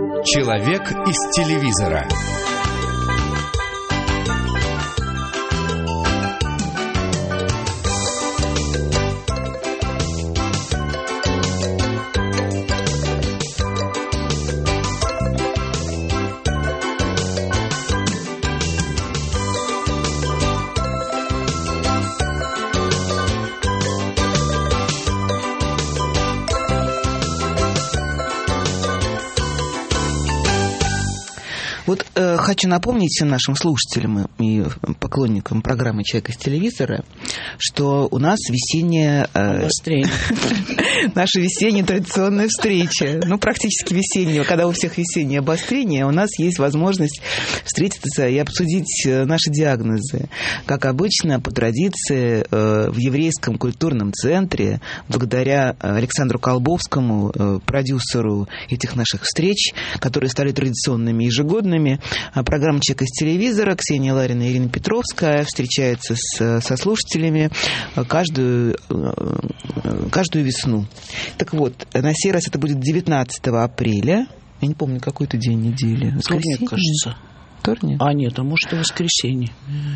Человек из телевизора. Вот хочу напомнить всем нашим слушателям и поклонникам программы «Человек из телевизора», что у нас весенняя... Наша весенняя традиционная встреча. Ну, практически весенняя. Когда у всех весеннее обострение, у нас есть возможность встретиться и обсудить наши диагнозы. Как обычно, по традиции, в Еврейском культурном центре, благодаря Александру Колбовскому, продюсеру этих наших встреч, которые стали традиционными ежегодными, программа «Человек из телевизора», Ксения Ларина и Ирина Петровская встречаются со слушателями каждую весну. Так вот, на сей раз это будет 19 апреля. Я не помню, какой это день недели. Воскресенье, мне кажется. Вторник? А нет, а может и воскресенье.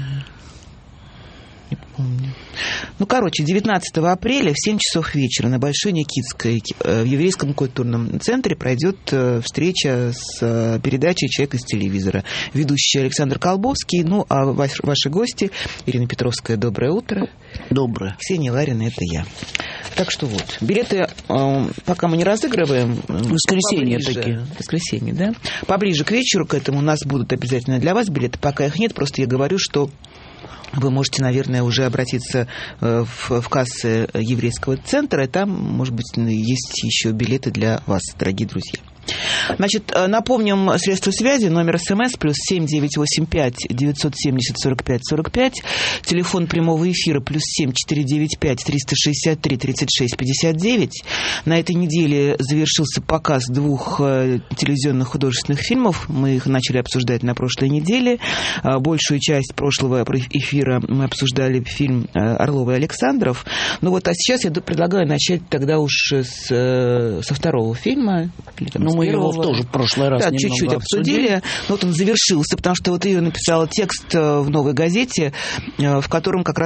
Не помню. Ну, короче, 19 апреля в 7 часов вечера на Большой Никитской в Еврейском культурном центре пройдет встреча с передачей «Человек из телевизора». Ведущий Александр Колбовский, ну, а ваши гости Ирина Петровская, доброе утро. Доброе. Ксения Ларина, это я. Так что вот, билеты пока мы не разыгрываем. Воскресенье такие. Воскресенье, да? Поближе к вечеру к этому у нас будут обязательно для вас билеты. Пока их нет, просто я говорю, что вы можете, наверное, уже обратиться в кассы Еврейского центра, и там, может быть, есть еще билеты для вас, дорогие друзья. Значит, напомним средства связи, номер СМС +7 985 970 45 45, телефон прямого эфира +7 495 363 36 59. На этой неделе завершился показ 2 телевизионных художественных фильмов. Мы их начали обсуждать на прошлой неделе. Большую часть прошлого эфира мы обсуждали фильм Орлова и Александров. Ну вот, а сейчас я предлагаю начать тогда уж со второго фильма. Ну, мы его тоже в прошлый раз немного чуть-чуть обсудили. Но вот он завершился, потому что вот ее написала текст в «Новой газете», в котором как раз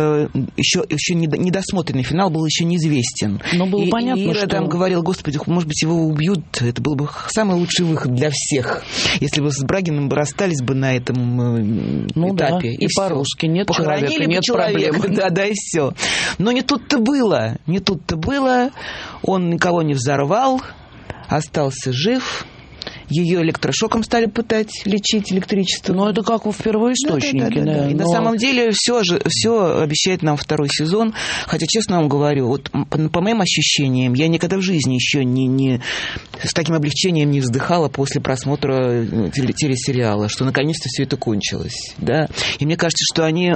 еще недосмотренный финал был еще неизвестен. Но было понятно, Ира что... там говорила: господи, может быть, его убьют. Это был бы самый лучший выход для всех. Если бы с Брагиным бы расстались бы на этом этапе. Да, и по-русски нет человека, нет проблем. Да, и все. Но не тут-то было. Не тут-то было. Он никого не взорвал. Остался жив. Ее электрошоком стали пытать лечить электричеством. Ну, это как в первоисточнике. Да. И на самом деле все обещает нам второй сезон. Хотя, честно вам говорю, вот по моим ощущениям, я никогда в жизни еще не с таким облегчением не вздыхала после просмотра телесериала, что наконец-то все это кончилось. Да? И мне кажется, что они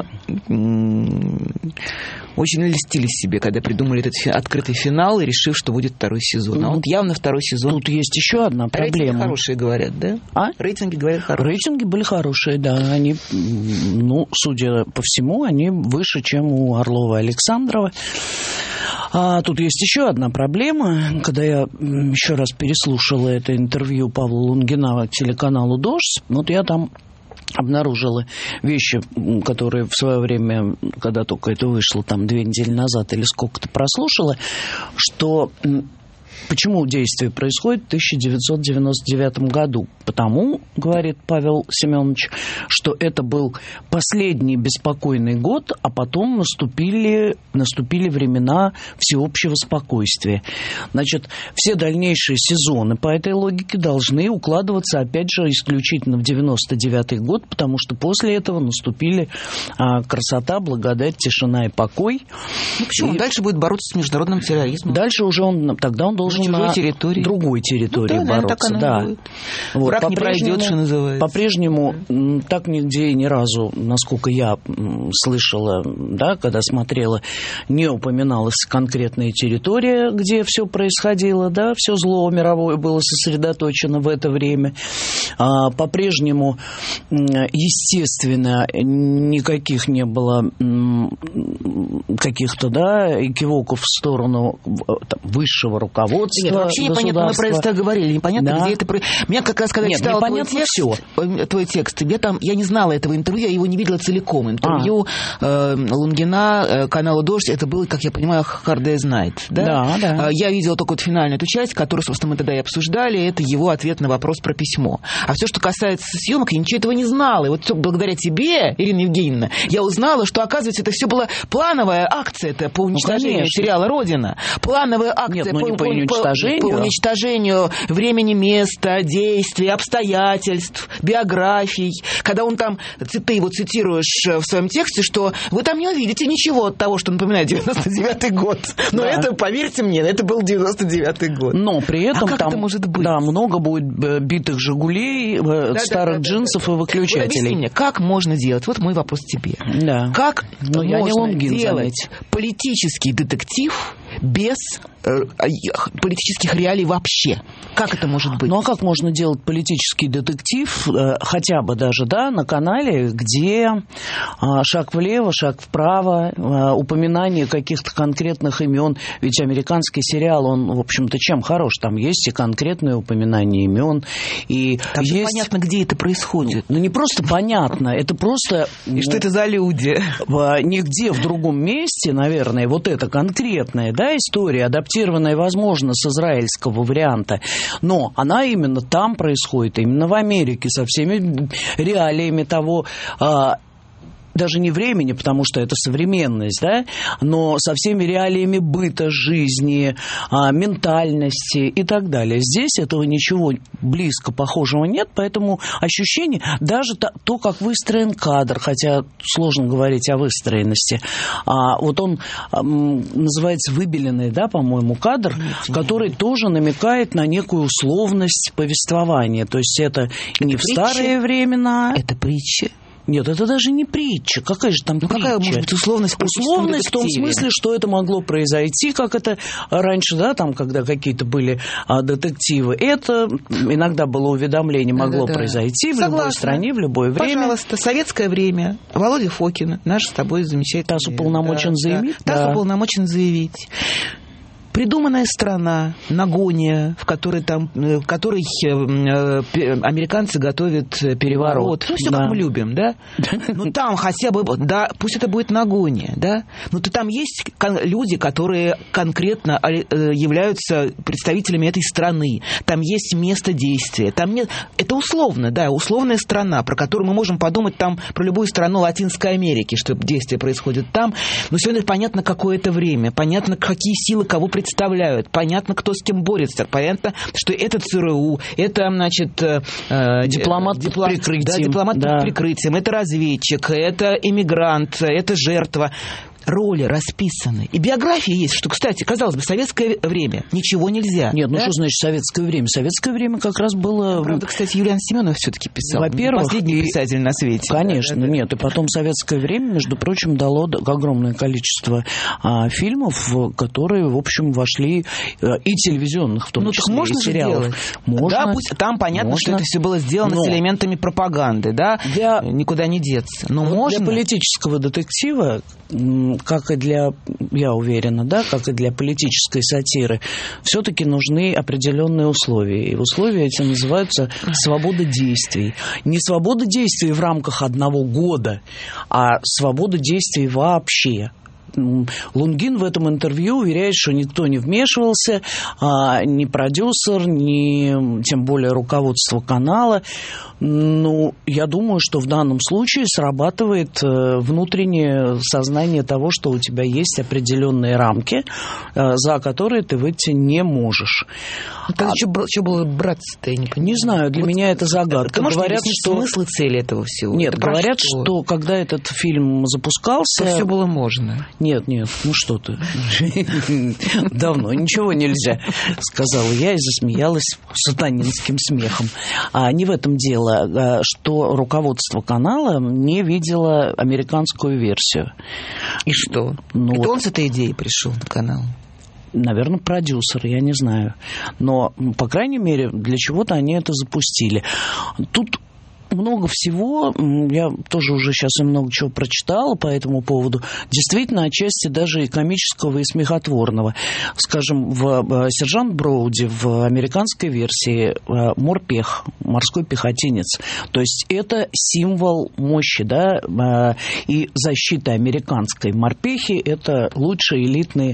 очень льстили себе, когда придумали этот открытый финал, и решив, что будет второй сезон. А вот явно второй сезон. Тут есть еще одна проблема. Рейтинги хорошие, говорят, да? Рейтинги, говорят, хорошие. Рейтинги были хорошие, да. Они, судя по всему, они выше, чем у Орлова и Александрова. А тут есть еще одна проблема. Когда я еще раз переслушала это интервью Павла Лунгина телеканалу «Дождь», вот я там обнаружила вещи, которые в свое время, когда только это вышло, там 2 недели назад или сколько-то прослушала, что... Почему действие происходит в 1999 году? Потому, говорит Павел Семенович, что это был последний беспокойный год, а потом наступили времена всеобщего спокойствия. Значит, все дальнейшие сезоны по этой логике должны укладываться, опять же, исключительно в 99 год, потому что после этого наступили красота, благодать, тишина и покой. Ну, почему? Дальше будет бороться с международным терроризмом. Дальше уже тогда он должен на другой территории бороться. Да. Вот. Враг не пройдет, что называется. По-прежнему так нигде и ни разу, насколько я слышала, да, когда смотрела, не упоминалась конкретная территория, где все происходило, да, все зло мировое было сосредоточено в это время. По-прежнему, естественно, никаких не было каких-то, да, экивоков в сторону высшего руководства, руководство Нет, вообще непонятно, мы про это говорили, непонятно, да. где это... Меня как раз, когда я читала твой текст, я не знала этого интервью, я его не видела целиком. Интервью Лунгина каналу «Дождь», это было, как я понимаю, Hard Day's Night, да? Да. Я видела только вот финальную эту часть, которую, собственно, мы тогда и обсуждали, это его ответ на вопрос про письмо. А все, что касается съемок, я ничего этого не знала. И вот благодаря тебе, Ирина Евгеньевна, я узнала, что, оказывается, это все была плановая акция по уничтожению сериала «Родина». Плановая акция по уничтожению времени, места, действий, обстоятельств, биографий. Когда он там, ты его цитируешь в своем тексте, что вы там не увидите ничего от того, что напоминает 99-й год. Но это, поверьте мне, это был 99-й год. Но при этом как там это может быть? Да, много будет битых «Жигулей», старых джинсов и выключателей. Вот объясни мне, как можно делать? Вот мой вопрос тебе. Да. Как можно делать заметь. политический детектив без политических реалий вообще? Как это может быть? Ну, а как можно делать политический детектив, хотя бы даже, да, на канале, где шаг влево, шаг вправо, упоминание каких-то конкретных имен? Ведь американский сериал, он, в общем-то, чем хорош? Там есть и конкретные упоминания имен, и там есть... непонятно, где это происходит. Ну, не просто понятно, это просто... И что это за люди? Нигде в другом месте, наверное, вот эта конкретная, да, история, адаптированная, возможно, с израильского варианта, но она именно там происходит, именно в Америке, со всеми реалиями того... даже не времени, потому что это современность, да, но со всеми реалиями быта, жизни, ментальности и так далее. Здесь этого ничего близко похожего нет, поэтому ощущение, даже то, как выстроен кадр, хотя сложно говорить о выстроенности, вот он называется выбеленный, да, по-моему, кадр, который тоже намекает на некую условность повествования, то есть это не в старые времена. Это притча. Нет, это даже не притча. Какая же там притча? Какая может быть условность? Условность в том смысле, что это могло произойти, как это раньше, да, там, когда какие-то были детективы. Это иногда было уведомление, могло произойти в любой стране, в любое время. Пожалуйста, советское время. Володя Фокин, наш с тобой замечательный. ТАСС уполномочен заявить? ТАСС уполномочен заявить. Придуманная страна, Нагония, в которой американцы готовят переворот. Ну, все, как мы любим, да? Ну, там хотя бы, да, пусть это будет Нагония, да? Но там есть люди, которые конкретно являются представителями этой страны. Там есть место действия. Там нет... Это условно, да, условная страна, про которую мы можем подумать там про любую страну Латинской Америки, что действие происходит там. Но сегодня понятно, какое это время, понятно, какие силы кого представляют, понятно, кто с кем борется, понятно, что это ЦРУ, это, значит... дипломат под прикрытием. Да, дипломат под прикрытием, это разведчик, это иммигрант, это жертва. Роли расписаны. И биография есть, что, кстати, казалось бы, советское время. Ничего нельзя. Нет, ну что значит советское время? Советское время как раз было... Правда, кстати, Юлиан Семенов все-таки писал. Во-первых... Последний писатель на свете. Конечно, нет. И потом советское время, между прочим, дало огромное количество фильмов, которые, в общем, вошли и телевизионных, в том числе, можно и сериалов. Же можно. Да, пусть там понятно, что это все было сделано с элементами пропаганды, да? Никуда не деться. Но можно... Для политического детектива, как и для, я уверена, да, как и для политической сатиры, все-таки нужны определенные условия. И условия эти называются свобода действий. Не свобода действий в рамках одного года, а свобода действий вообще. Лунгин в этом интервью уверяет, что никто не вмешивался, ни продюсер, ни тем более руководство канала. Ну, я думаю, что в данном случае срабатывает внутреннее сознание того, что у тебя есть определенные рамки, за которые ты выйти не можешь. Что было браться-то, я не понимаю. Не знаю, для меня это загадка. Говорят, что смысл и цель этого всего. Нет, говорят, что когда этот фильм запускался... То все было можно. Нет, ну что ты. Давно ничего нельзя, сказала я и засмеялась сатанинским смехом. Не в этом дело, что руководство канала не видело американскую версию. И что? Это он с этой идеей пришел на канал? Наверное, продюсер, я не знаю. Но, по крайней мере, для чего-то они это запустили. Тут много всего. Я тоже уже сейчас и много чего прочитала по этому поводу. Действительно, отчасти даже и комического, и смехотворного. Скажем, в «Сержант Броуди» в американской версии морпех, морской пехотинец. То есть это символ мощи, да, и защиты американской морпехи. Это лучшие элитные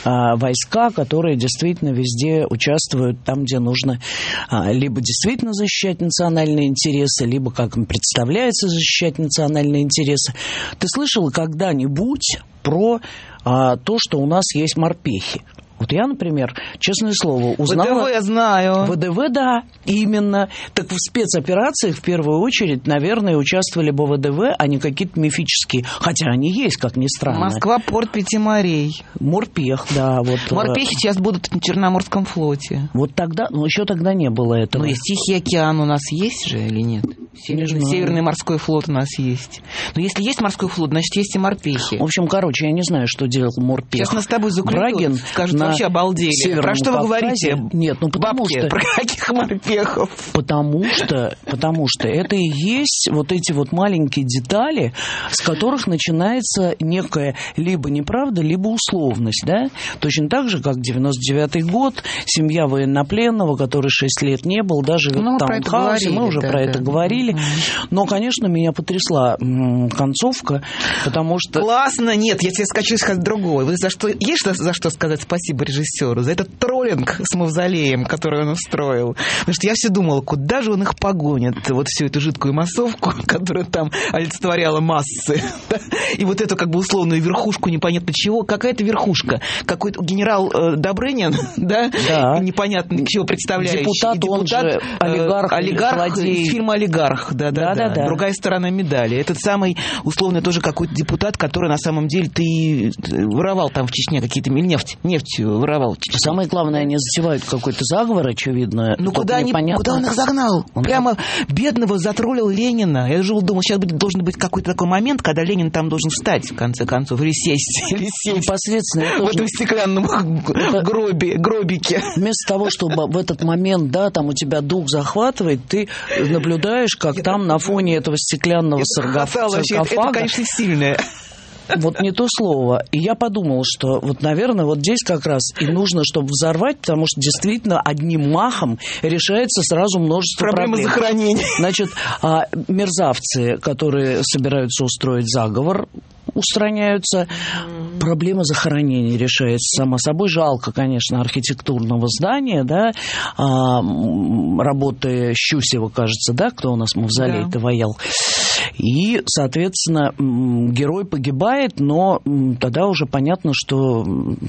войска, которые действительно везде участвуют там, где нужно либо действительно защищать национальные интересы, либо, как им представляется, защищать национальные интересы. Ты слышал когда-нибудь про то, что у нас есть морпехи? Вот я, например, честное слово, узнала... ВДВ знаю. ВДВ, да, именно. Так в спецоперациях в первую очередь, наверное, участвовали бы ВДВ, а не какие-то мифические. Хотя они есть, как ни странно. Москва, порт Пяти морей. Морпех, да. Вот, морпехи сейчас будут на Черноморском флоте. Вот тогда, но еще тогда не было этого. Но есть Тихий океан у нас есть же или нет? Северный морской флот у нас есть. Но если есть морской флот, значит, есть и морпехи. В общем, короче, я не знаю, что делал морпех. Сейчас нас с тобой заклюют, скажут, вообще обалдели. Про что вы говорите? Нет, ну потому бабки, что... про каких морпехов? Потому что это и есть вот эти вот маленькие детали, с которых начинается некая либо неправда, либо условность, да? Точно так же, как 99-й год, семья военнопленного, который 6 лет не был, даже в таунхаусе, мы уже про это говорили. Но, конечно, меня потрясла концовка, потому что... Классно! Нет, я тебе хочу сказать другое. Вот есть за что сказать спасибо режиссеру? За этот троллинг с мавзолеем, который он устроил. Потому что я все думала, куда же он их погонит, вот всю эту жидкую массовку, которая там олицетворяла массы. И вот эту как бы условную верхушку непонятно чего. Какая-то верхушка. Какой-то генерал Добрынин, да? Непонятно чего представляющий. Депутат, он же олигарх из фильма «Олигарх». Да. Другая сторона медали. Этот самый, условно, тоже какой-то депутат, который на самом деле ты воровал там в Чечне какие-то нефть воровал. Самое главное, они затевают какой-то заговор, очевидно. Ну куда он их загнал? Прямо бедного затроллил Ленина. Я думал, сейчас должен быть какой-то такой момент, когда Ленин там должен встать, в конце концов, или сесть. Непосредственно. В этом стеклянном гробике. Вместо того, чтобы в этот момент, да, там у тебя дух захватывает, ты наблюдаешь, как там на фоне этого стеклянного саркофага... Это, конечно, сильное. Вот не то слово. И я подумала, что вот, наверное, вот здесь как раз и нужно, чтобы взорвать, потому что действительно одним махом решается сразу множество проблем. Проблемы захоронения. Значит, мерзавцы, которые собираются устроить заговор, устраняются. Проблема захоронений решается само собой. Жалко, конечно, архитектурного здания, да, работы Щусева, кажется, да, кто у нас мавзолей-то ваял. И, соответственно, герой погибает, но тогда уже понятно, что,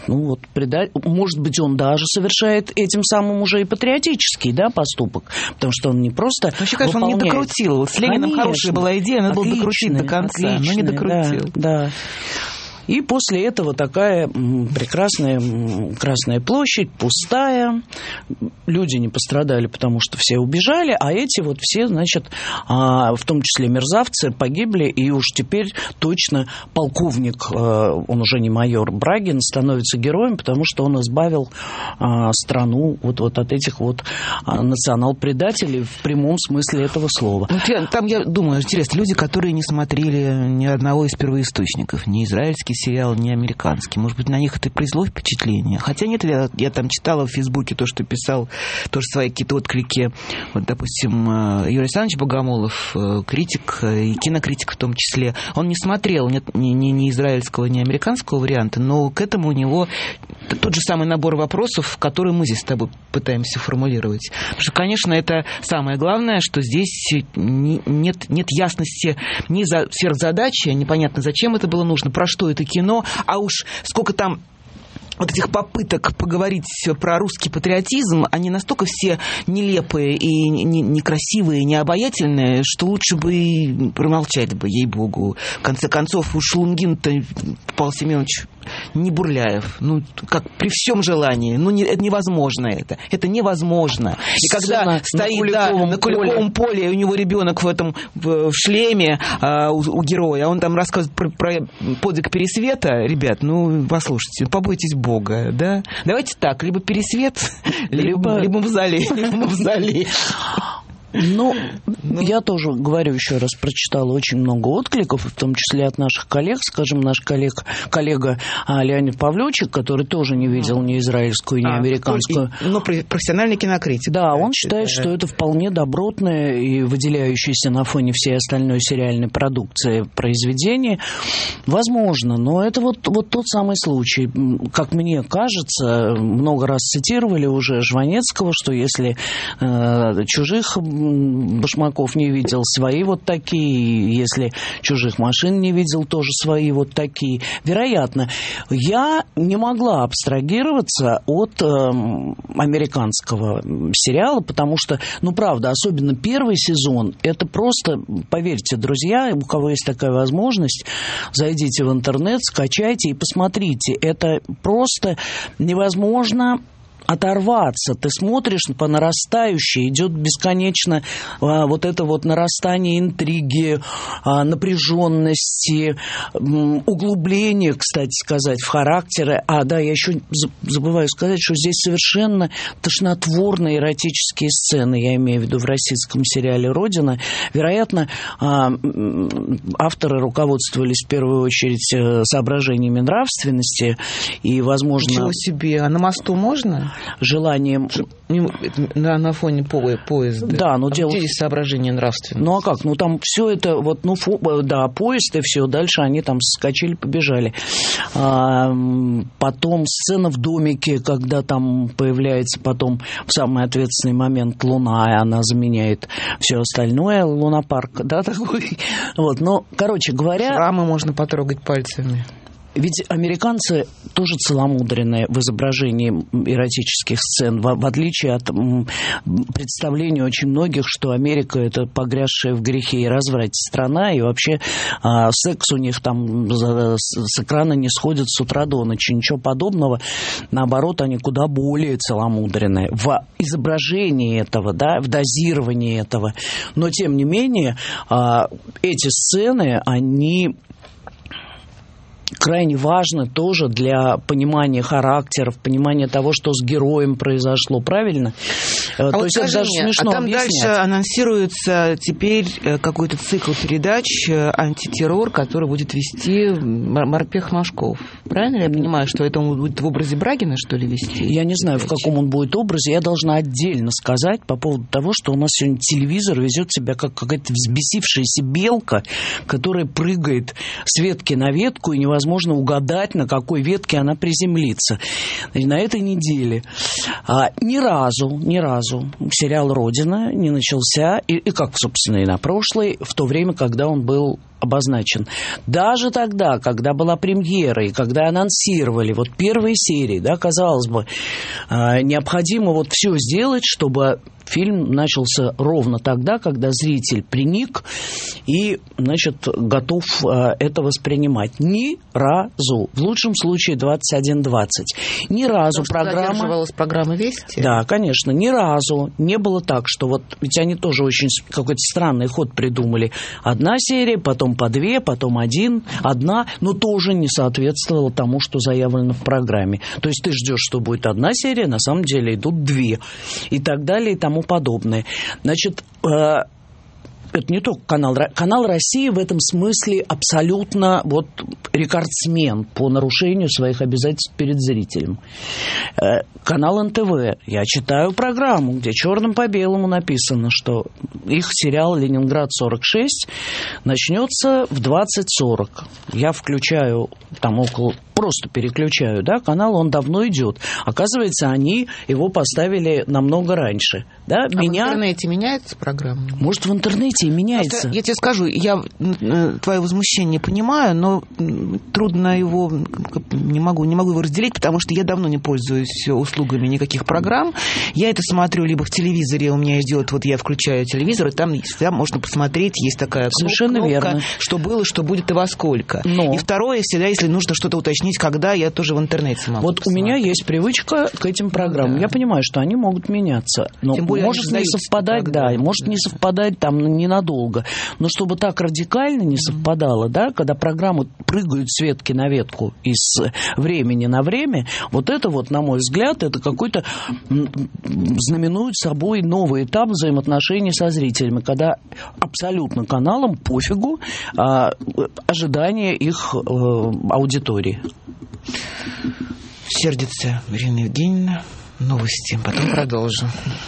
может быть, он даже совершает этим самым уже и патриотический, да, поступок, потому что он не просто вообще, конечно, он не докрутил. Вот с Лениным хорошая была идея, надо было докрутить до конца, но не докрутил. Да. И после этого такая прекрасная Красная площадь, пустая. Люди не пострадали, потому что все убежали, а эти вот все, значит, в том числе мерзавцы, погибли. И уж теперь точно полковник, он уже не майор, Брагин, становится героем, потому что он избавил страну вот от этих вот национал-предателей в прямом смысле этого слова. Там, я думаю, интересно, люди, которые не смотрели ни одного из первоисточников, ни израильский сериал, не американский. Может быть, на них это произвело впечатление. Хотя нет, я там читала в Фейсбуке то, что писал, тоже свои какие-то отклики. Вот, допустим, Юрий Александрович Богомолов, критик и кинокритик в том числе, он не смотрел ни израильского, ни американского варианта, но к этому у него тот же самый набор вопросов, которые мы здесь с тобой пытаемся формулировать. Потому что, конечно, это самое главное, что здесь нет ясности ни сверхзадачи, непонятно, зачем это было нужно, про что это кино, а уж сколько там вот этих попыток поговорить про русский патриотизм, они настолько все нелепые и некрасивые, необаятельные, что лучше бы и промолчать бы, ей-богу. В конце концов, уж Лунгин-то, Павел Семенович, не Бурляев. Ну, как при всем желании. Ну, это невозможно это. Это невозможно. И когда стоит на Куликовом поле, и у него ребенок в шлеме у героя, а он там рассказывает про подвиг Пересвета, ребят, ну, послушайте, побойтесь Бога, да? Давайте так, либо Пересвет, либо мавзолей. Ну, я тоже, говорю еще раз, прочитала очень много откликов, в том числе от наших коллег. Скажем, наш коллега Леонид Павлючик, который тоже не видел ни израильскую, ни американскую. Но профессиональный кинокритик. Да, он считает, что это вполне добротное и выделяющееся на фоне всей остальной сериальной продукции произведение. Возможно, но это вот тот самый случай. Как мне кажется, много раз цитировали уже Жванецкого, что если чужих башмаков не видел, свои вот такие, если чужих машин не видел, тоже свои вот такие. Вероятно, я не могла абстрагироваться от американского сериала, потому что, ну, правда, особенно первый сезон, это просто, поверьте, друзья, у кого есть такая возможность, зайдите в интернет, скачайте и посмотрите. Это просто невозможно оторваться. Ты смотришь по нарастающей, идет бесконечно вот это вот нарастание интриги, напряженности, углубление, кстати сказать, в характеры. Да, я еще забываю сказать, что здесь совершенно тошнотворные эротические сцены, я имею в виду в российском сериале «Родина». Вероятно, авторы руководствовались в первую очередь соображениями нравственности и, возможно... Ничего себе, а на мосту можно? Желанием... На фоне поезда. Да, но дело... Где есть соображение нравственности? Ну, а как? Ну, там все это, вот, ну, да, поезд и все, дальше они там соскочили, побежали. Потом сцена в домике, когда там появляется потом в самый ответственный момент луна, и она заменяет все остальное, лунопарк, да, такой. Вот, но, короче говоря... Шрамы можно потрогать пальцами. Ведь американцы тоже целомудренные в изображении эротических сцен, в отличие от представления очень многих, что Америка – это погрязшая в грехе и разврате страна, и вообще секс у них там с экрана не сходит с утра до ночи. Ничего подобного. Наоборот, они куда более целомудренные в изображении этого, да, в дозировании этого. Но, тем не менее, эти сцены, они... крайне важно тоже для понимания характеров, понимания того, что с героем произошло, правильно? То есть это даже смешно там объяснять. Дальше анонсируется теперь какой-то цикл передач «Антитеррор», который будет вести Морпех Машков. Правильно я понимаю, что это он будет в образе Брагина, что ли, вести? Я не знаю, в каком он будет образе. Я должна отдельно сказать по поводу того, что у нас сегодня телевизор везет себя как какая-то взбесившаяся белка, которая прыгает с ветки на ветку, и невозможно угадать, на какой ветке она приземлится. И на этой неделе ни разу сериал «Родина» не начался, и как, собственно, и на прошлой, в то время, когда он был обозначен. Даже тогда, когда была премьера и когда анонсировали вот первые серии, да, казалось бы, необходимо вот все сделать, чтобы фильм начался ровно тогда, когда зритель приник и, значит, готов это воспринимать. Ни разу. В лучшем случае 21:20. Ни разу программа... Задерживалась программа «Вести»? Да, конечно. Ни разу не было так, что вот... Ведь они тоже очень какой-то странный ход придумали. Одна серия, потом по две, потом одна, но тоже не соответствовала тому, что заявлено в программе. То есть ты ждешь, что будет одна серия, на самом деле идут две. И так далее, и тому подобное. Значит, это не только канал «Россия» в этом смысле абсолютно вот рекордсмен по нарушению своих обязательств перед зрителем. Канал НТВ. Я читаю программу, где черным по белому написано, что их сериал «Ленинград-46» начнется в 20:40. Я включаю там просто переключаю, да, канал, он давно идет. Оказывается, они его поставили намного раньше. Да? В интернете меняется программа? Может, в интернете и меняется. Я тебе скажу, я твое возмущение понимаю, но трудно его, не могу его разделить, потому что я давно не пользуюсь услугами никаких программ. Я это смотрю либо в телевизоре, у меня идет, вот я включаю телевизор, и там всегда можно посмотреть, есть такая кнопка, верно. Что было, что будет и во сколько. Но. И второе, всегда, если нужно что-то уточнить уточнить, когда я тоже в интернете могу Вот посмотреть. у меня есть привычка к этим программам. Да. Я понимаю, что они могут меняться. Но Тем более может не совпадать, да, может не совпадать там ненадолго. Но чтобы так радикально не совпадало, да, когда программы прыгают с ветки на ветку из времени на время, вот это вот, на мой взгляд, это какой-то знаменует собой новый этап взаимоотношений со зрителями, когда абсолютно каналам пофигу ожидания их аудитории. Сердится Ирина Евгеньевна. Новости. Потом продолжим.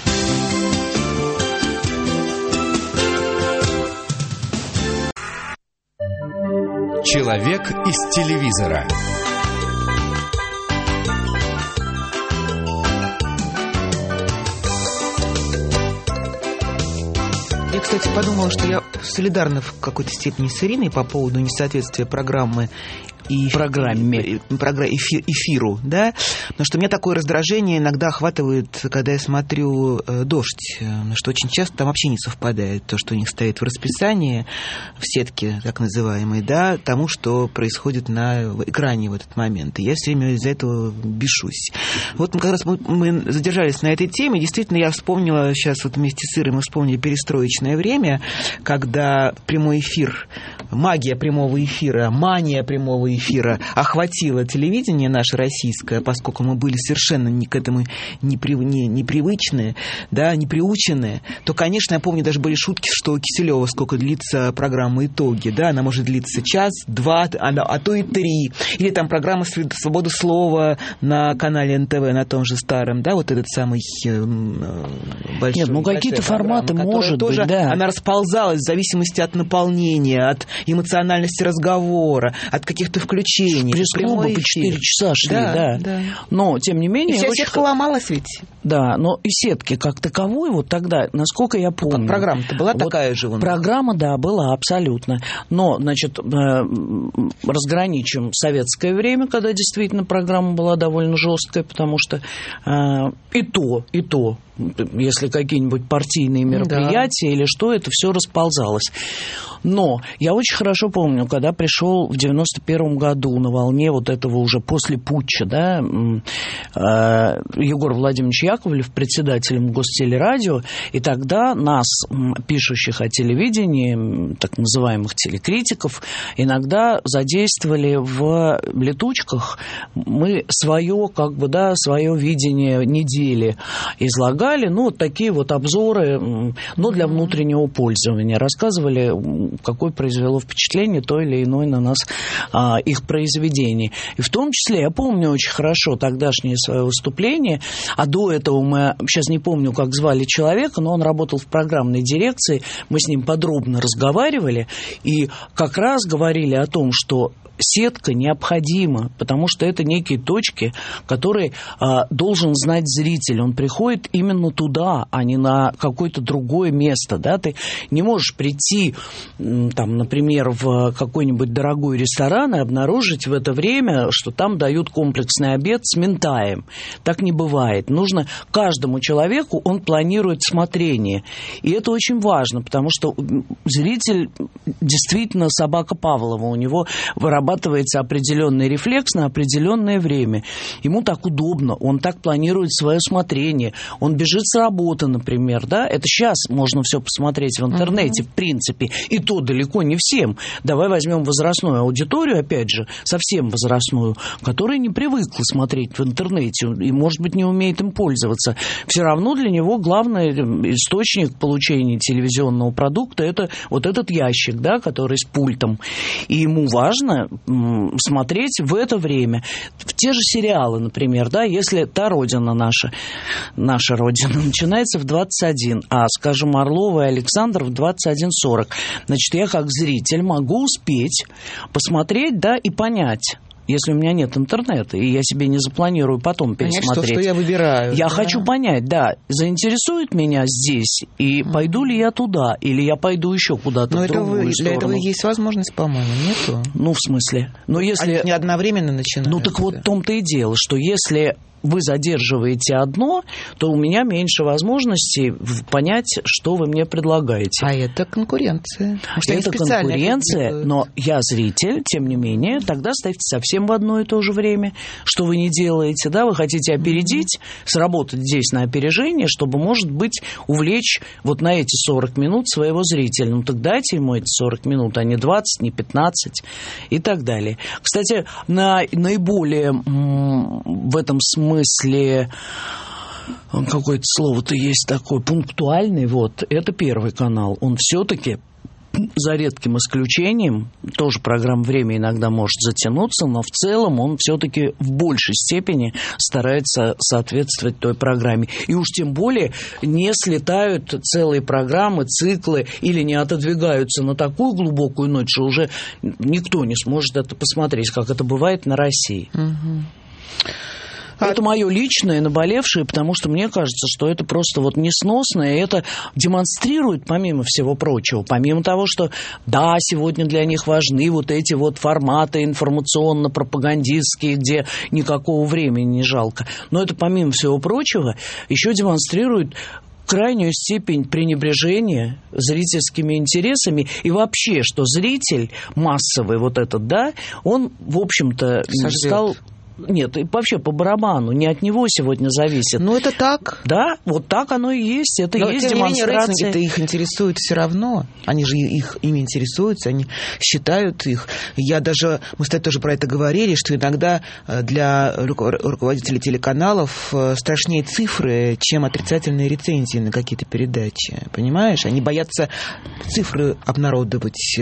Человек из телевизора. Я, кстати, подумала, что я солидарна в какой-то степени с Ириной по поводу несоответствия программы и эфиру, да, потому что у меня такое раздражение иногда охватывает, когда я смотрю «Дождь», что очень часто там вообще не совпадает то, что у них стоит в расписании, в сетке так называемой, да, тому, что происходит на экране в этот момент. И я все время из-за этого бешусь. Вот как раз мы задержались на этой теме, действительно, я вспомнила сейчас вот вместе с Ирой, мы вспомнили перестроечное время, когда прямой эфир, магия прямого эфира, мания прямого эфира охватила телевидение наше российское, поскольку мы были совершенно к этому непривычные, да, не приучены, то, конечно, я помню, даже были шутки, что у Киселева сколько длится программа «Итоги», да, она может длиться час, два, а то и 3. Или там программа «Свобода слова» на канале НТВ, на том же старом, да, вот этот самый большой. Нет, ну какие-то форматы, может быть, тоже, да. Она расползалась в зависимости от наполнения, от эмоциональности разговора, от каких-то включений. Пресс-клубы по 4 часа шли, да. Но, тем не менее... И вся сетка ломалась ведь. Да, но и сетки как таковой, вот тогда, насколько я помню... Программа-то была вот такая же? Программа, да, была, абсолютно. Но, значит, разграничим советское время, когда действительно программа была довольно жесткая, потому что и то, если какие-нибудь партийные мероприятия или что, это все расползалось. Но я очень хорошо помню, когда пришел в 91 году на волне вот этого уже после путча, да, Егор Владимирович Яковлев председателем Гостелерадио, и тогда нас, пишущих о телевидении, так называемых телекритиков, иногда задействовали в летучках. Мы свое, как бы, да, свое видение недели излагали, ну, вот такие вот обзоры, но для внутреннего пользования. Рассказывали, какое произвело впечатление то или иное на нас их произведение. И в том числе, я помню очень хорошо тогдашнее свое выступление, а до этого мы, сейчас не помню, как звали человека, но он работал в программной дирекции, мы с ним подробно разговаривали, и как раз говорили о том, что сетка необходима, потому что это некие точки, которые должен знать зритель. Он приходит именно туда, а не на какое-то другое место. Да? Ты не можешь прийти, там, например, в какой-нибудь дорогой ресторан и обнаружить в это время, что там дают комплексный обед с минтаем. Так не бывает. Нужно каждому человеку, он планирует смотрение. И это очень важно, потому что зритель действительно собака Павлова. У него вырабатывается определенный рефлекс на определенное время. Ему так удобно, он так планирует свое смотрение. Он бежит с работы, например, да? Это сейчас можно все посмотреть в интернете, в принципе. И то далеко не всем. Давай возьмем возрастную аудиторию, опять же, совсем возрастную, которая не привыкла смотреть в интернете и, может быть, не умеет им пользоваться. Все равно для него главный источник получения телевизионного продукта – это вот этот ящик, да, который с пультом. И ему важно смотреть в это время. В те же сериалы, например, да, если та родина наша родина, начинается в 21, а, скажем, Орлова и Александр в 21:40. Значит, я как зритель могу успеть посмотреть, да, и понять, если у меня нет интернета, и я себе не запланирую потом пересмотреть. Что я выбираю. Я хочу понять, да, заинтересует меня здесь, и пойду ли я туда, или я пойду еще куда-то в другую сторону. Для этого есть возможность, по-моему, нету? Ну, в смысле? Но если... Они не одновременно начинают. Ну, так вот в том-то и дело, что если вы задерживаете одно, то у меня меньше возможностей понять, что вы мне предлагаете. А это конкуренция. Это конкуренция, но я зритель, тем не менее, тогда ставьте совсем в одно и то же время, что вы не делаете, да, вы хотите опередить, сработать здесь на опережение, чтобы, может быть, увлечь вот на эти 40 минут своего зрителя. Ну, так дайте ему эти 40 минут, а не 20, не 15 и так далее. Кстати, наиболее в этом смысле какое-то слово-то есть такое, пунктуальный, вот, это Первый канал. Он все-таки, за редким исключением, тоже программа «Время» иногда может затянуться, но в целом он все-таки в большей степени старается соответствовать той программе. И уж тем более не слетают целые программы, циклы или не отодвигаются на такую глубокую ночь, что уже никто не сможет это посмотреть, как это бывает на России. Это мое личное, наболевшее, потому что мне кажется, что это просто вот несносно, и это демонстрирует, помимо всего прочего, помимо того, что, да, сегодня для них важны вот эти вот форматы информационно-пропагандистские, где никакого времени не жалко, но это, помимо всего прочего, еще демонстрирует крайнюю степень пренебрежения зрительскими интересами и вообще, что зритель массовый вот этот, да, он, в общем-то, стал... Нет, и вообще по барабану, не от него сегодня зависит. Ну, это так. Да, вот так оно и есть. Это и есть демонстрация. Рейтинги-то их интересуют все равно. Они же ими интересуются, они считают их. Мы, кстати, тоже про это говорили, что иногда для руководителей телеканалов страшнее цифры, чем отрицательные рецензии на какие-то передачи. Понимаешь? Они боятся цифры обнародовать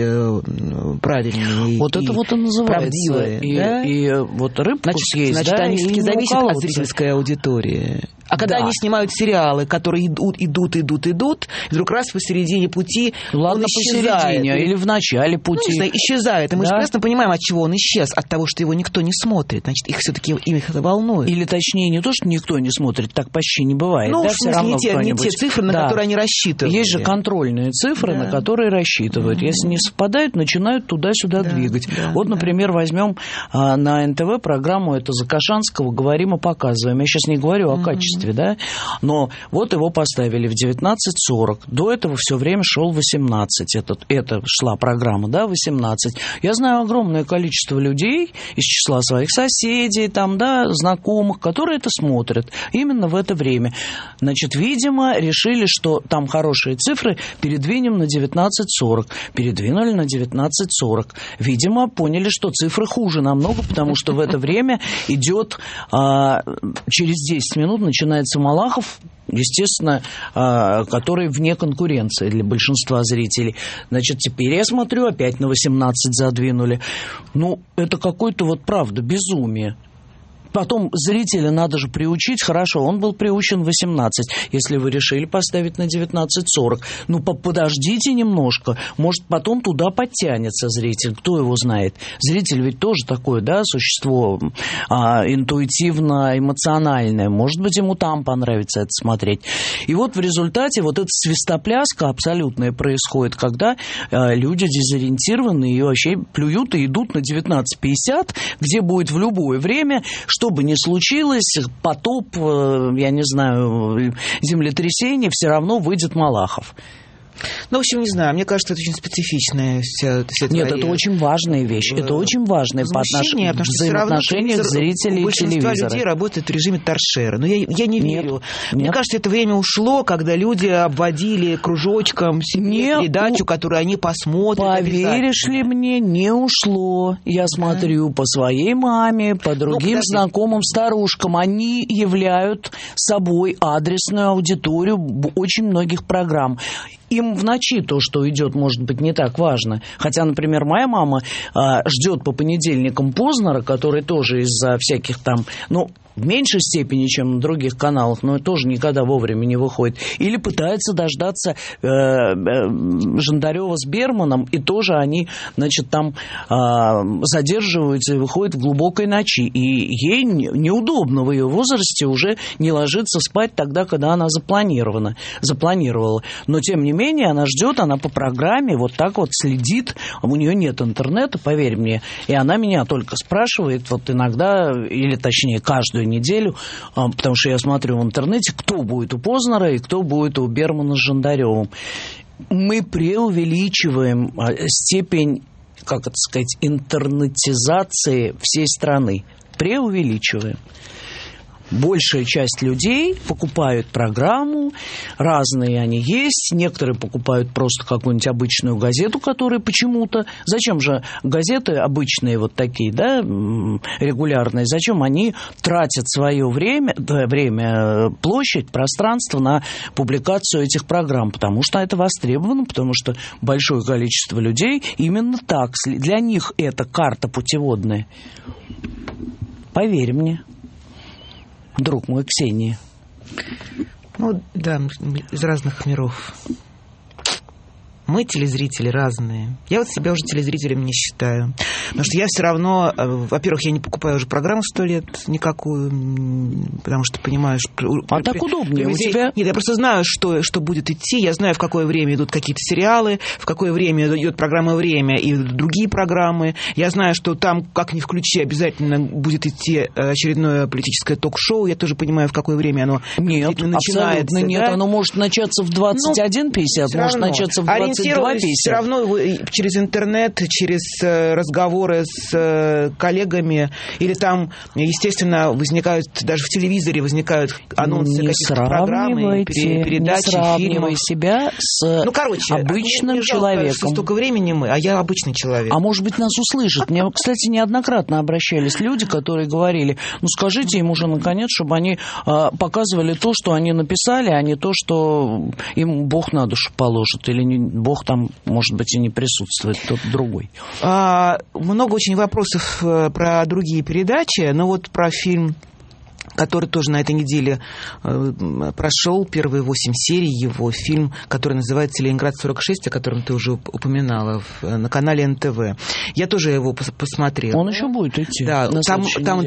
правильные вот это вот и называется. Правдивые. Да? И вот рыбку Значит, они все-таки зависят от зрительской аудитории. А когда они снимают сериалы, которые идут, и вдруг раз посередине пути он исчезает. Или в начале пути. Ну, исчезает. И мы же прекрасно понимаем, от чего он исчез. От того, что его никто не смотрит. Значит, их все-таки их это волнует. Или точнее, не то, что никто не смотрит, так почти не бывает. Ну, да, в смысле, не те цифры, на которые они рассчитывают. Есть же контрольные цифры, на которые рассчитывают. Если не совпадают, начинают туда-сюда двигать. Вот, например, возьмем на НТВ программу это Закашанского «Говорим и показываем». Я сейчас не говорю о качестве, да, но вот его поставили в 19:40. До этого все время шел 18. Это шла программа, да, 18. Я знаю огромное количество людей из числа своих соседей, там, да, знакомых, которые это смотрят именно в это время. Значит, видимо, решили, что там хорошие цифры, передвинем на 19:40. Передвинули на 19:40. Видимо, поняли, что цифры хуже намного, потому что в это время идет через 10 минут начинается Малахов, естественно, который вне конкуренции для большинства зрителей. Значит, теперь я смотрю, опять на 18 задвинули. Ну, это какое-то вот, правда, безумие. Потом зрителя надо же приучить. Хорошо, он был приучен 18. Если вы решили поставить на 19:40, ну, подождите немножко. Может, потом туда подтянется зритель. Кто его знает? Зритель ведь тоже такое, да, существо интуитивно-эмоциональное. Может быть, ему там понравится это смотреть. И вот в результате вот эта свистопляска абсолютная происходит, когда люди дезориентированы и вообще плюют и идут на 19:50, где будет в любое время, что бы ни случилось, потоп, я не знаю, землетрясение, все равно выйдет Малахов. Ну, в общем, не знаю, мне кажется, это очень специфичная вся Нет, это очень важная вещь. Это очень важная по взаимоотношению зрителей и телевизора. Большинство людей работает в режиме торшера. Но я не верю. Мне кажется, это время ушло, когда люди обводили кружочком передачу, которую они посмотрят. Поверишь ли мне, не ушло. Я смотрю по своей маме, по другим знакомым старушкам. Они являют собой адресную аудиторию очень многих программ. Им в ночи то, что идет, может быть, не так важно. Хотя, например, моя мама ждет по понедельникам Познера, который тоже из-за всяких там, в меньшей степени, чем на других каналах, но тоже никогда вовремя не выходит. Или пытается дождаться Жандарёва с Берманом, и тоже они, значит, там задерживаются и выходят в глубокой ночи. И ей неудобно в ее возрасте уже не ложиться спать тогда, когда она запланировала. Но, тем не менее, она ждет, она по программе вот так вот следит. У нее нет интернета, поверь мне. И она меня только спрашивает вот иногда, или точнее каждую каждую неделю, потому что я смотрю в интернете, кто будет у Познера и кто будет у Бермана с Жандаревым. Мы преувеличиваем степень, как это сказать, интернетизации всей страны. Преувеличиваем. Большая часть людей покупают программу, разные они есть, некоторые покупают просто какую-нибудь обычную газету, которая почему-то... Зачем же газеты обычные вот такие, да, регулярные, зачем они тратят свое время, площадь, пространство на публикацию этих программ? Потому что это востребовано, потому что большое количество людей именно так. Для них это карта путеводная. Поверь мне. Друг мой, Ксения. Ну, да, из разных миров. Мы, телезрители, разные. Я вот себя уже телезрителем не считаю. Потому что я все равно... Во-первых, я не покупаю уже программу 100 лет никакую, потому что понимаю, что... А так удобнее у тебя? Нет, я просто знаю, что будет идти. Я знаю, в какое время идут какие-то сериалы, в какое время идет программа «Время» и другие программы. Я знаю, что там, как ни включи, обязательно будет идти очередное политическое ток-шоу. Я тоже понимаю, в какое время оно начинается. Абсолютно нет. Да? Оно может начаться в 21:50, может начаться в 22:50. Все равно через интернет, через разговоры с коллегами, или там, естественно, возникают, даже в телевизоре возникают анонсы каких-то программ, передачи, фильмов. Не сравнивай себя с обычным человеком. Столько времени мы, а я обычный человек. А может быть, нас услышат. Мне, кстати, неоднократно обращались люди, которые говорили, ну скажите им уже наконец, чтобы они показывали то, что они написали, а не то, что им Бог на душу положит, или Бог там, может быть, и не присутствует, тот другой. Много очень вопросов про другие передачи, но вот про фильм, который тоже на этой неделе прошел, первые 8 серий его, фильм, который называется «Ленинград-46», о котором ты уже упоминала, на канале НТВ. Я тоже его посмотрела. Он еще будет идти. Да, там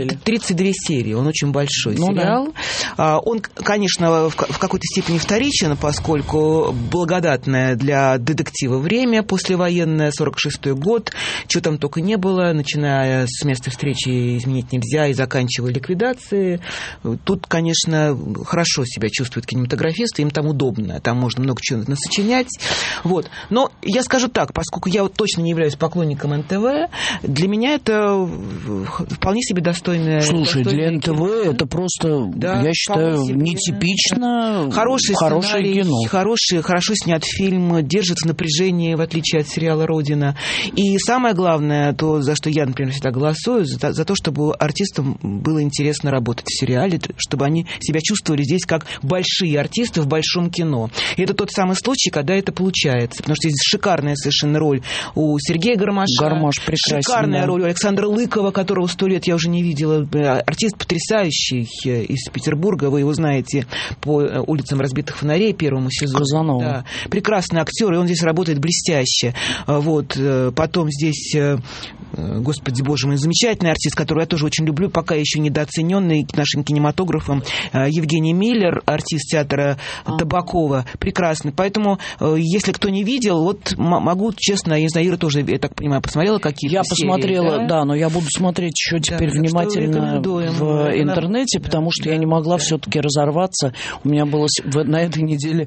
32 серии, он очень большой сериал. Да. Он, конечно, в какой-то степени вторичен, поскольку благодатное для детектива время, послевоенное, 46-й год, чего там только не было, начиная с места встречи «Изменить нельзя» и заканчивая ликвидацией. Тут, конечно, хорошо себя чувствуют кинематографисты, им там удобно, там можно много чего насочинять. Вот. Но я скажу так, поскольку я вот точно не являюсь поклонником НТВ, для меня это вполне себе достойное... Слушай, для НТВ это просто, да, я считаю, нетипично хорошее кино. Хорошо снят фильм, держит в напряжении, в отличие от сериала «Родина». И самое главное, то, за что я, например, всегда голосую, за то, чтобы артистам было интересно работать в сериале, чтобы они себя чувствовали здесь как большие артисты в большом кино. И это тот самый случай, когда это получается. Потому что здесь шикарная совершенно роль у Сергея Гармаша. Гармаш прекрасен. Шикарная роль у Александра Лыкова, которого 100 лет я уже не видела. Артист потрясающий из Петербурга. Вы его знаете по «Улицам разбитых фонарей», первому сезону. Казанова. Да. Прекрасный актер, и он здесь работает блестяще. Вот. Потом здесь, господи боже мой, замечательный артист, которого я тоже очень люблю, пока еще недооцененный нашим кинематографом, Евгений Миллер, артист театра Табакова. Прекрасный. Поэтому, если кто не видел, вот могу, честно, я не знаю, Ира тоже, я так понимаю, посмотрела какие-то серии. Я посмотрела, да, но я буду смотреть еще теперь внимательно в интернете, потому что я не могла все-таки разорваться. У меня было на этой неделе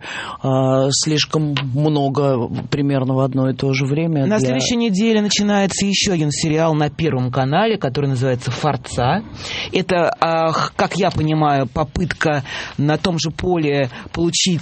слишком много, примерно в одно и то же время. На следующей неделе начинается еще один сериал на Первом канале, который называется «Форца». Это, как я понимаю, попытка на том же поле получить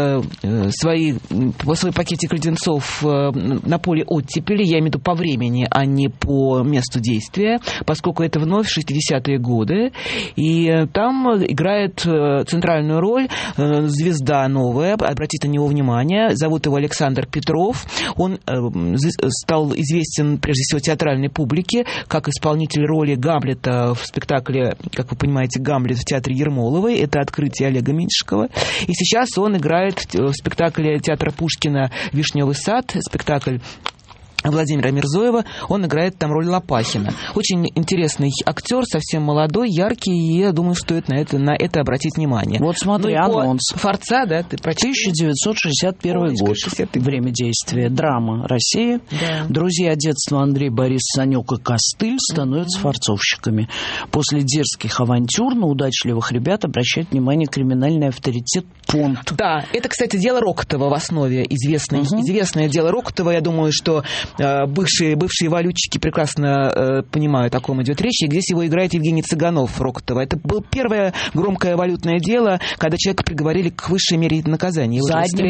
свой пакетик леденцов на поле оттепели, я имею в виду по времени, а не по месту действия, поскольку это вновь 60-е годы, и там играет центральную роль звезда новая, обратите на него внимание, зовут его Александр Петров, он стал известен прежде всего театральной публике, как исполнитель роли Гамлета в спектакле, как вы понимаете, «Гамлет» в театре Ермоловой, это открытие Олега Меньшикова, и сейчас он играет в спектакле театра Пушкина «Вишневый сад», спектакль Владимира Мирзоева, он играет там роль Лопахина. Очень интересный актер, совсем молодой, яркий, и я думаю, стоит на это обратить внимание. Вот смотри, анонс. «Форца», да, ты прочитала? 1961 год. Время действия. Драма России. Да. Друзья детства Андрей, Борис, Санек и Костыль становятся форцовщиками. После дерзких авантюр на удачливых ребят обращает внимание криминальный авторитет Понт. Да, это, кстати, дело Рокотова в основе. Известное дело Рокотова. Я думаю, что бывшие валютчики прекрасно понимают, о ком идет речь. И здесь его играет Евгений Цыганов, Рокотова. Это было первое громкое валютное дело, когда человека приговорили к высшей мере наказания.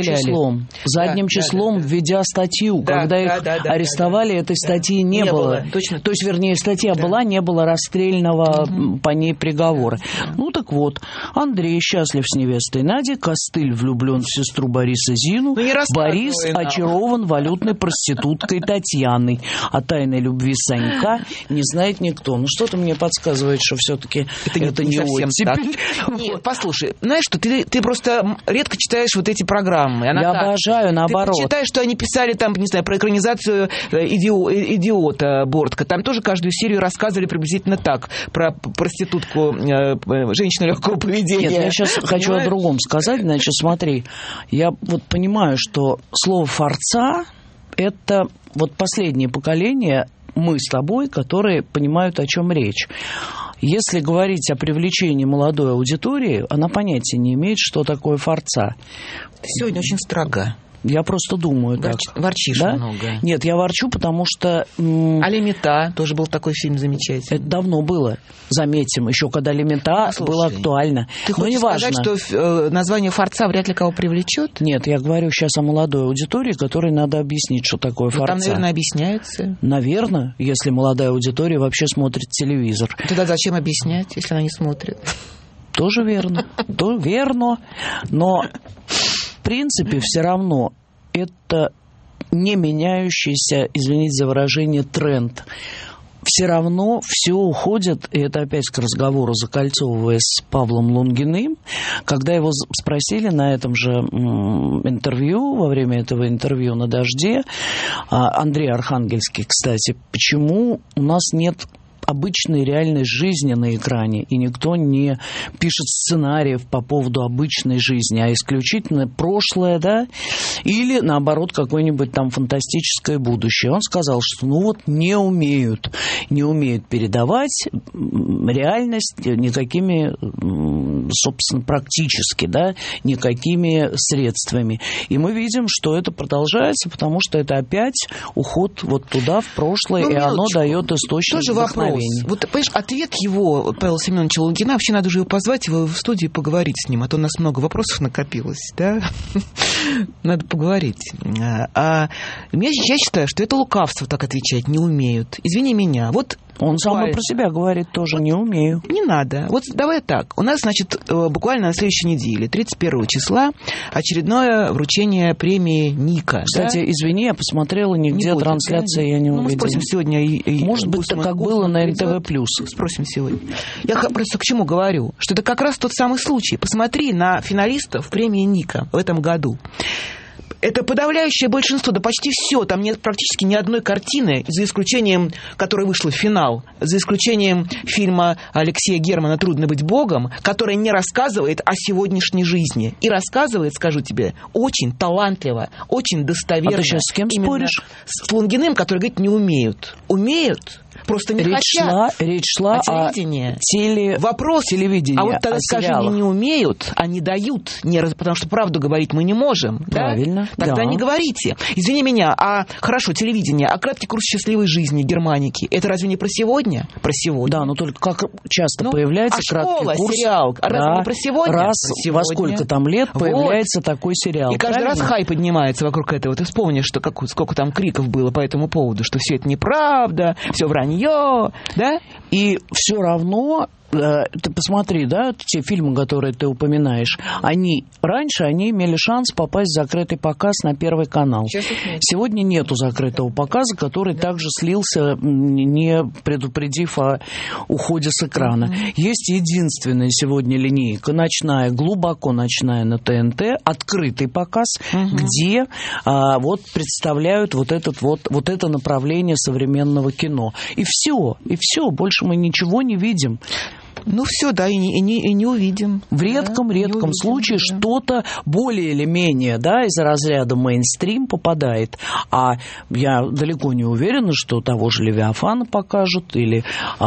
Задним числом, введя статью. Когда их арестовали, этой статьи не было. Точно. То есть, вернее, статья была, не было расстрельного по ней приговора. Ну так вот, Андрей счастлив с невестой Надей, Костыль влюблен в сестру Бориса Зину, Борис очарован валютной проституткой Татьяной, а тайной любви Санька не знает никто. Ну что-то мне подсказывает, что все-таки это не оттепель. Нет, послушай, знаешь что, ты просто редко читаешь вот эти программы. Я обожаю, наоборот. Ты читаешь, что они писали там, не знаю, про экранизацию «Идиота» Бортко. Там тоже каждую серию рассказывали приблизительно так, про проститутку, женщину легкого поведения. Нет, я сейчас хочу о другом сказать. Значит, смотри, я вот понимаю, что слово «форца» — это вот последнее поколение, мы с тобой, которые понимают, о чем речь. Если говорить о привлечении молодой аудитории, она понятия не имеет, что такое форца. Ты сегодня очень строга. Я просто думаю так. Ворчишь много. Нет, я ворчу, потому что... «Алимета» тоже был такой фильм замечательный. Это давно было, заметим. Еще когда «Алимета» было актуально. Ты хочешь сказать, что название «Форца» вряд ли кого привлечет? Нет, я говорю сейчас о молодой аудитории, которой надо объяснить, что такое «Форца». Там, наверное, объясняется. Наверное, если молодая аудитория вообще смотрит телевизор. Тогда зачем объяснять, если она не смотрит? Тоже верно. Верно. Но... В принципе, все равно это не меняющийся, извините за выражение, тренд. Все равно все уходит, и это опять к разговору, закольцовывая с Павлом Лунгиным, когда его спросили на этом же интервью, во время этого интервью на «Дожде», Андрей Архангельский, кстати, почему у нас нет обычной реальной жизни на экране, и никто не пишет сценариев по поводу обычной жизни, а исключительно прошлое, да, или, наоборот, какое-нибудь там фантастическое будущее. Он сказал, что, не умеют передавать реальность никакими, собственно, практически, да, никакими средствами. И мы видим, что это продолжается, потому что это опять уход вот туда, в прошлое, и оно дает источник вдохновения. Вот, понимаешь, ответ его, Павла Семеновича Лунгина, вообще надо же его позвать, его в студию поговорить с ним, а то у нас много вопросов накопилось, да? Надо поговорить. Я считаю, что это лукавство так отвечать не умеют. Извини меня, вот... Он сам про себя говорит тоже, не умею. Не надо. Вот давай так. У нас, значит, буквально на следующей неделе, 31 числа, очередное вручение премии Ника. Кстати, извини, я посмотрела, нигде трансляция я не увидела. Мы спросим сегодня. Может быть, так как было на НТВ+. Спросим сегодня. Я просто к чему говорю? Что это как раз тот самый случай. Посмотри на финалистов премии Ника в этом году. Это подавляющее большинство, да почти все. Там нет практически ни одной картины, за исключением, которая вышла в финал, за исключением фильма Алексея Германа «Трудно быть Богом», который не рассказывает о сегодняшней жизни. И рассказывает, скажу тебе, очень талантливо, очень достоверно. А ты сейчас с кем споришь? С Лунгиным, который говорит, не умеют. Умеют. Просто не хотят. Речь шла о телевидении. А вот тогда скажи, не умеют, а не дают. Потому что правду говорить мы не можем. Правильно. Да? Тогда не говорите. Извини меня, хорошо, телевидение, а краткий курс счастливой жизни Германики, это разве не про сегодня? Про сегодня. Да, но только как часто появляется краткий курс. Сериал, разве не про сегодня? Раз во сколько там лет появляется такой сериал. И каждый раз хайп поднимается вокруг этого. Ты вспомнишь, что сколько там криков было по этому поводу, что все это неправда, все вранье, да? И все равно ты посмотри, да, те фильмы, которые ты упоминаешь, раньше они имели шанс попасть в закрытый показ на Первый канал. Сегодня нету закрытого показа, который также слился, не предупредив о уходе с экрана. Есть единственная сегодня линейка ночная, глубоко ночная на ТНТ, открытый показ, где вот представляют вот это направление современного кино. И все, больше мы ничего не видим. Ну, все, да, и не увидим. В редком случае что-то более или менее, да, из разряда мейнстрим попадает. А я далеко не уверена, что того же Левиафана покажут, или,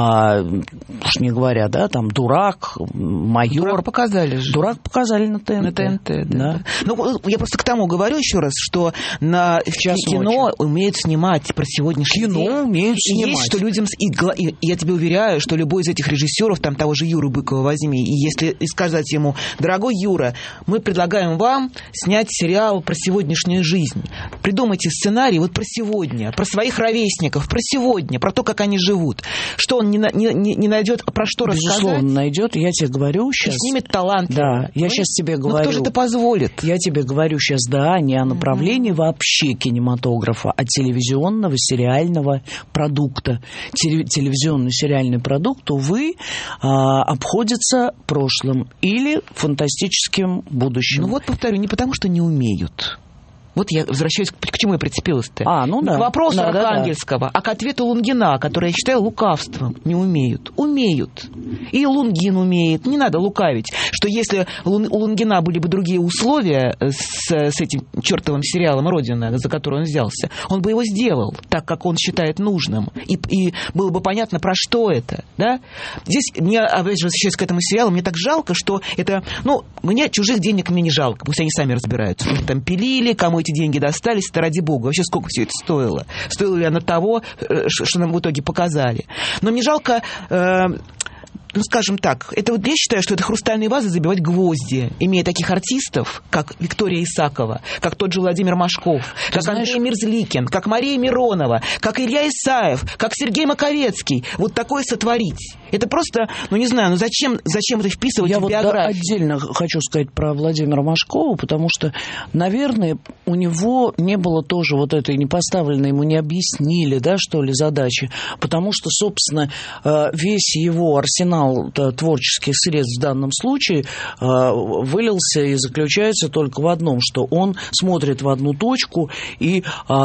уж не говоря, да, там, Дурак, Майор. Дурак показали же. Дурак показали на ТНТ. На ТНТ, да. Ну, я просто к тому говорю еще раз, что на кино умеют снимать про сегодняшний день. Кино умеют снимать. Есть, что людям... И я тебе уверяю, что любой из этих режиссеров, там, того же Юру Быкова возьми, и если сказать ему: дорогой Юра, мы предлагаем вам снять сериал про сегодняшнюю жизнь. Придумайте сценарий вот про сегодня, про своих ровесников, про сегодня, про то, как они живут. Что он не найдет, про что рассказать? Безусловно, найдет. Я тебе говорю сейчас... И снимет талант. Да, я сейчас тебе говорю... Ну, кто же это позволит? Я тебе говорю сейчас, да, не о направлении вообще кинематографа, а телевизионного, сериального продукта. Телевизионный сериальный продукт, увы, обходится прошлым или фантастическим будущим. Ну вот, повторю, не потому, что не умеют. Вот я возвращаюсь к чему я прицепилась-то. Ну да. К вопросу Архангельского, а к ответу Лунгина, который я считаю лукавством. Не умеют. Умеют. И Лунгин умеет. Не надо лукавить, что если у Лунгина были бы другие условия с этим чертовым сериалом «Родина», за который он взялся, он бы его сделал так, как он считает нужным. И было бы понятно, про что это. Да? Здесь, мне, опять же, возвращаясь к этому сериалу, мне так жалко, что это... мне чужих денег мне не жалко. Пусть они сами разбираются. Что там пилили, кому эти деньги достались, это ради бога. Вообще, сколько все это стоило? Стоило ли оно того, что нам в итоге показали? Но мне жалко... скажем так, это вот я считаю, что это хрустальные вазы забивать гвозди, имея таких артистов, как Виктория Исакова, как тот же Владимир Машков, как Андрей Мерзликин, как Мария Миронова, как Илья Исаев, как Сергей Маковецкий. Вот такое сотворить. Это просто, не знаю, зачем это вписывать в биографию? Я отдельно хочу сказать про Владимира Машкова, потому что, наверное, у него не было тоже вот этой непоставленной, ему не объяснили, да, что ли, задачи, потому что, собственно, весь его арсенал творческих средств в данном случае вылился и заключается только в одном, что он смотрит в одну точку и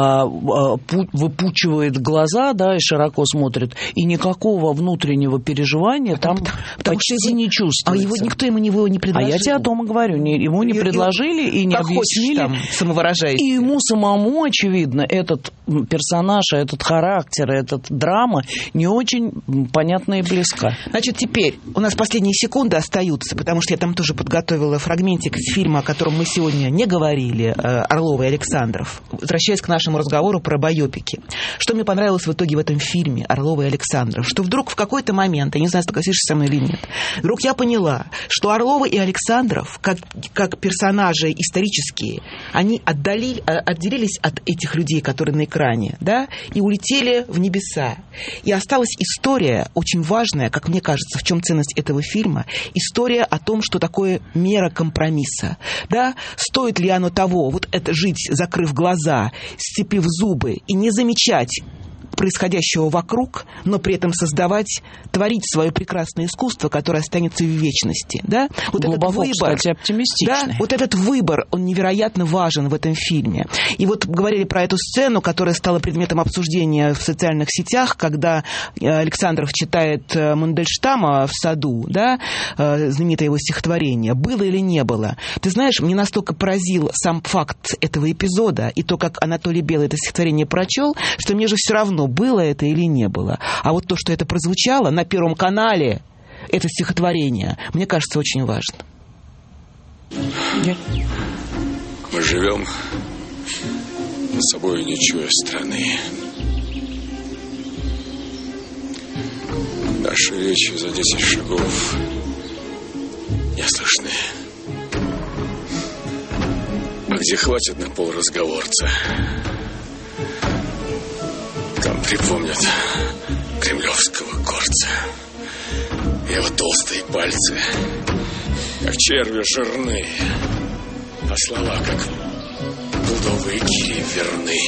выпучивает глаза, да, и широко смотрит, и никакого внутреннего переживания там почти не чувствуется. А никто ему не предложил. А я тебе о том и говорю, ему не предложили и не объяснили. Там, самовыражайся. И ему самому, очевидно, этот персонаж, этот характер, эта драма не очень понятна и близка. Значит, теперь у нас последние секунды остаются, потому что я там тоже подготовила фрагментик из фильма, о котором мы сегодня не говорили, Орлова и Александров. Возвращаясь к нашему разговору про байопики. Что мне понравилось в итоге в этом фильме Орлова и Александров? Что вдруг в какой-то момент, я не знаю, согласишься со мной или нет, вдруг я поняла, что Орлова и Александров, как персонажи исторические, они отделились от этих людей, которые на экране, да, и улетели в небеса. И осталась история, очень важная, как мне кажется, в чем ценность этого фильма, история о том, что такое мера компромисса. Да? Стоит ли оно того, вот это жить, закрыв глаза, сцепив зубы и не замечать происходящего вокруг, но при этом творить свое прекрасное искусство, которое останется в вечности. Да? Вот глубоко, этот выбор, кстати, оптимистичный. Да? Вот этот выбор, он невероятно важен в этом фильме. И вот говорили про эту сцену, которая стала предметом обсуждения в социальных сетях, когда Александров читает Мандельштама в саду, да? Знаменитое его стихотворение. Было или не было? Ты знаешь, мне настолько поразил сам факт этого эпизода и то, как Анатолий Белый это стихотворение прочел, что мне же все равно, было это или не было. А вот то, что это прозвучало на Первом канале, это стихотворение, мне кажется, очень важно. Мы живем над собой, не чуя страны. Наши речи за 10 шагов не слышны. А где хватит на полразговорца, там припомнят кремлевского горца. Его толстого толстые пальцы, как черви жирные, а слова, как пудовые гири верны.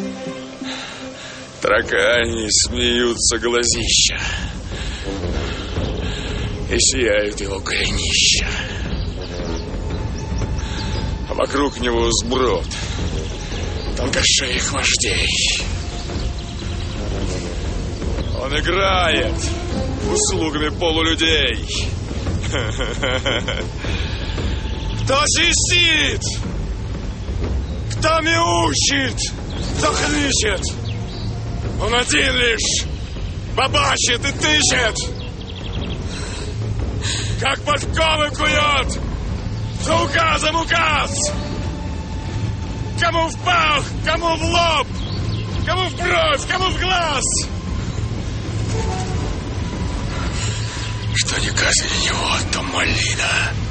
Таракани смеются глазища, и сияют его голенища. А вокруг него сброд тонкошеих вождей. Он играет услугами полулюдей. Кто свистит, кто мяучит, кто хнычет, он один лишь бабачит и тычет, как подковы кует за указом указ. Кому в пах, кому в лоб, кому в бровь, кому в глаз. Что не казни него, то малина.